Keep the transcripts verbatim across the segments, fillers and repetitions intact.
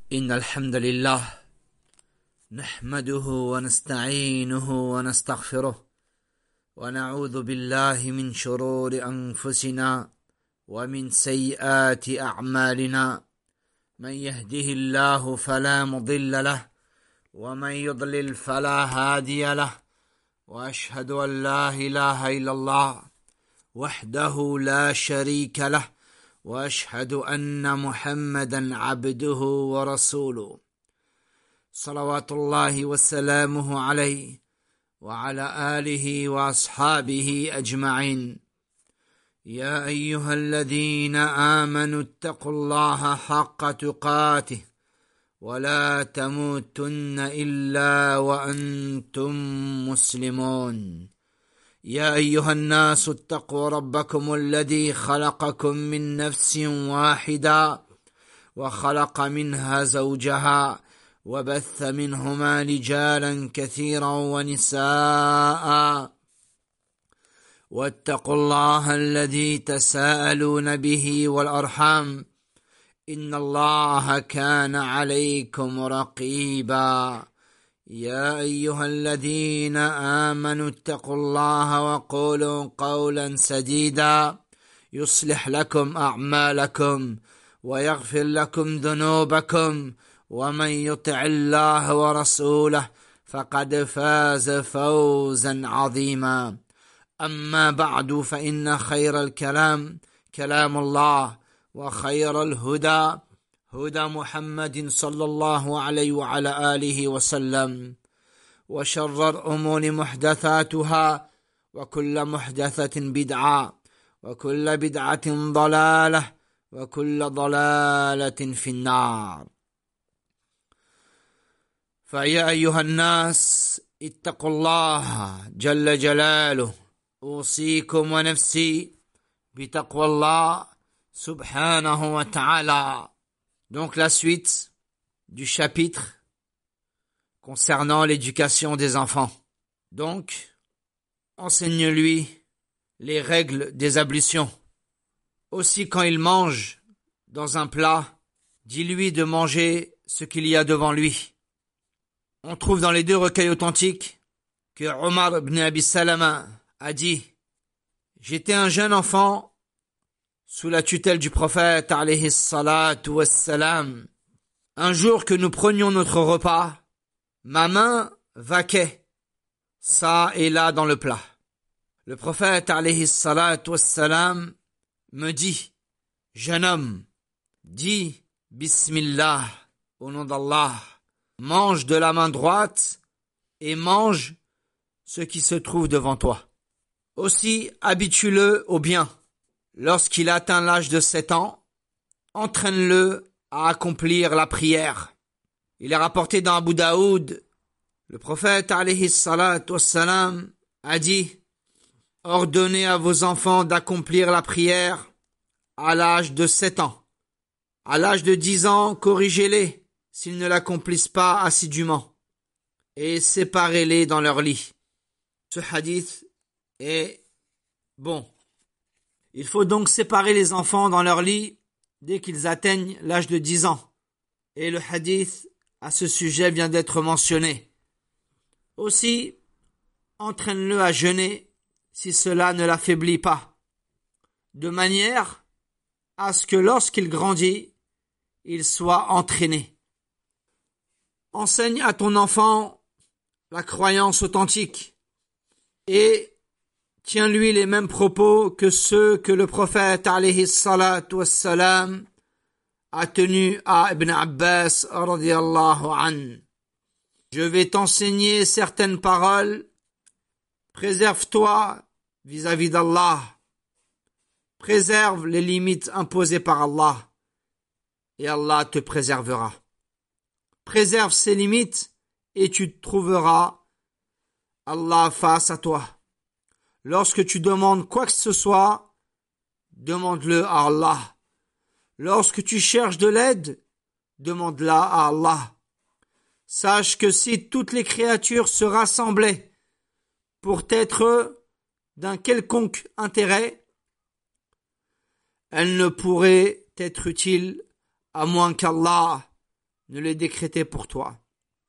إن الحمد لله نحمده ونستعينه ونستغفره ونعوذ بالله من شرور أنفسنا ومن سيئات أعمالنا من يهده الله فلا مضل له ومن يضلل فلا هادي له وأشهد أن لا إله إلا الله وحده لا شريك له وأشهد أن محمدا عبده ورسوله صلوات الله وسلامه عليه وعلى آله وأصحابه أجمعين. يا أيها الذين آمنوا اتقوا الله حق تقاته ولا تموتن إلا وأنتم مسلمون. يا أيها الناس اتقوا ربكم الذي خلقكم من نفس واحدة وخلق منها زوجها وبث منهما رجالا كثيرا ونساء واتقوا الله الذي تساءلون به والأرحام إن الله كان عليكم رقيبا. يا أيها الذين آمنوا اتقوا الله وقولوا قولا سديدا يصلح لكم أعمالكم ويغفر لكم ذنوبكم ومن يطع الله ورسوله فقد فاز فوزا عظيما. أما بعد فإن خير الكلام كلام الله وخير الهدى هدى محمد صلى الله عليه وعلى آله وسلم وشر الأمور محدثاتها وكل محدثة بدعة وكل بدعة ضلالة وكل ضلالة في النار. فيا أيها الناس اتقوا الله جل جلاله أوصيكم ونفسي بتقوى الله سبحانه وتعالى. Donc la suite du chapitre concernant l'éducation des enfants. Donc, enseigne-lui les règles des ablutions. Aussi quand il mange dans un plat, dis-lui de manger ce qu'il y a devant lui. On trouve dans les deux recueils authentiques que Omar ibn Abi Salama a dit « J'étais un jeune enfant sous la tutelle du prophète alayhi salatu wassalam. Un jour que nous prenions notre repas, ma main vaquait ça et là dans le plat. Le prophète alayhi salatu wassalam me dit, jeune homme, dis Bismillah au nom d'Allah, mange de la main droite et mange ce qui se trouve devant toi. Aussi habitue-le au bien. Lorsqu'il atteint l'âge de sept ans, entraîne-le à accomplir la prière. Il est rapporté dans Abu Daoud, le prophète alayhi salatu wassalam a dit « Ordonnez à vos enfants d'accomplir la prière à l'âge de sept ans. À l'âge de dix ans, corrigez-les s'ils ne l'accomplissent pas assidûment et séparez-les dans leur lit. » Ce hadith est bon. Il faut donc séparer les enfants dans leur lit dès qu'ils atteignent l'âge de dix ans. Et le hadith à ce sujet vient d'être mentionné. Aussi, entraîne-le à jeûner si cela ne l'affaiblit pas, de manière à ce que lorsqu'il grandit, il soit entraîné. Enseigne à ton enfant la croyance authentique et tiens-lui les mêmes propos que ceux que le prophète alayhi salatu wassalam a tenus à Ibn Abbas radiyallahu an. Je vais t'enseigner certaines paroles. Préserve-toi vis-à-vis d'Allah. Préserve les limites imposées par Allah et Allah te préservera. Préserve ces limites et tu trouveras Allah face à toi. Lorsque tu demandes quoi que ce soit, demande-le à Allah. Lorsque tu cherches de l'aide, demande-la à Allah. Sache que si toutes les créatures se rassemblaient pour être d'un quelconque intérêt, elles ne pourraient être utiles à moins qu'Allah ne l'ait décrété pour toi.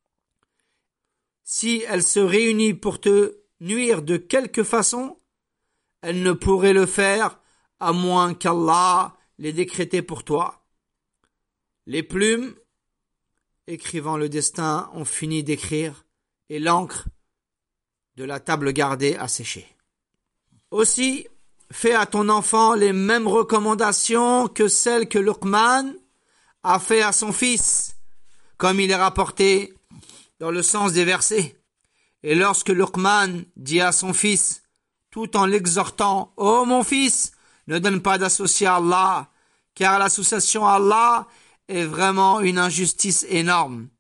Si elle se réunit pour te nuire de quelque façon, elle ne pourrait le faire à moins qu'Allah l'ait décrété pour toi. Les plumes écrivant le destin ont fini d'écrire et l'encre de la table gardée a séché. Aussi, fais à ton enfant les mêmes recommandations que celles que Luqman a fait à son fils, comme il est rapporté dans le sens des versets. Et lorsque Luqman dit à son fils, tout en l'exhortant, « Ô mon fils, ne donne pas d'associé à Allah, car l'association à Allah est vraiment une injustice énorme.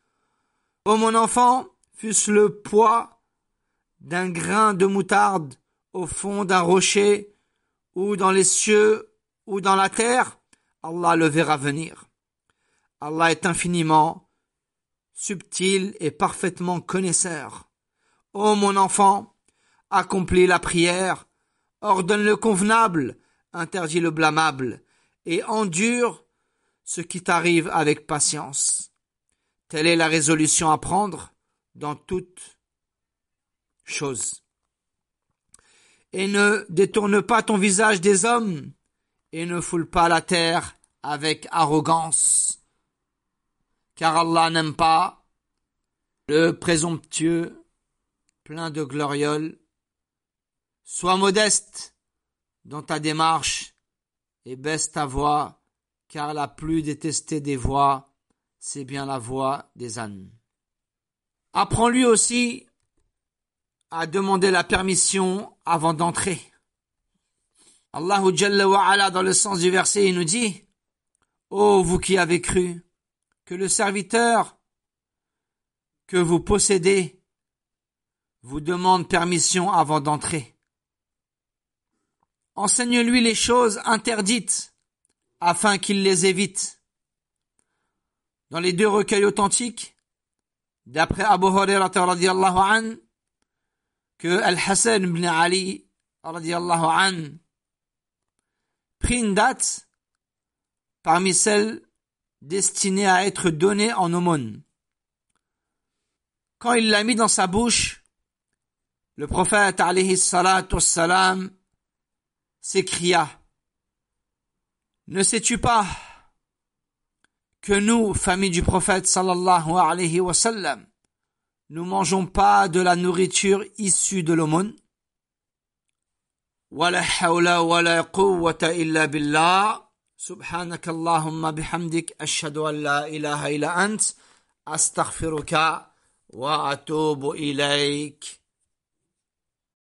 Ô mon enfant, fût-ce le poids d'un grain de moutarde au fond d'un rocher, ou dans les cieux, ou dans la terre, Allah le verra venir. Allah est infiniment subtil et parfaitement connaisseur. Ô mon enfant, accomplis la prière, ordonne le convenable, interdis le blâmable, et endure ce qui t'arrive avec patience. Telle est la résolution à prendre dans toute chose. Et ne détourne pas ton visage des hommes, et ne foule pas la terre avec arrogance, car Allah n'aime pas le présomptueux, plein de glorioles. Sois modeste dans ta démarche et baisse ta voix, car la plus détestée des voix, c'est bien la voix des ânes. Apprends-lui aussi à demander la permission avant d'entrer. Allahu Jalla wa Ala, dans le sens du verset, il nous dit, « Ô vous qui avez cru, que le serviteur que vous possédez vous demande permission avant d'entrer. Enseigne-lui les choses interdites afin qu'il les évite. » Dans les deux recueils authentiques, d'après Abu Hurairah radiyallahu anhu, que Al-Hassan ibn Ali radiyallahu anhu prit une date parmi celles destinées à être données en aumône. Quand il l'a mis dans sa bouche, le prophète alayhi salatu wassalam s'écria, « Ne sais-tu pas que nous, famille du prophète sallallahu alayhi wa sallam, nous mangeons pas de la nourriture issue de l'aumône? Wa la hawla wa la quwwata illa billah, subhanaka Allahumma bihamdik, ashhadu an la ilaha illa ant, astaghfiruka wa atubu ilayk. »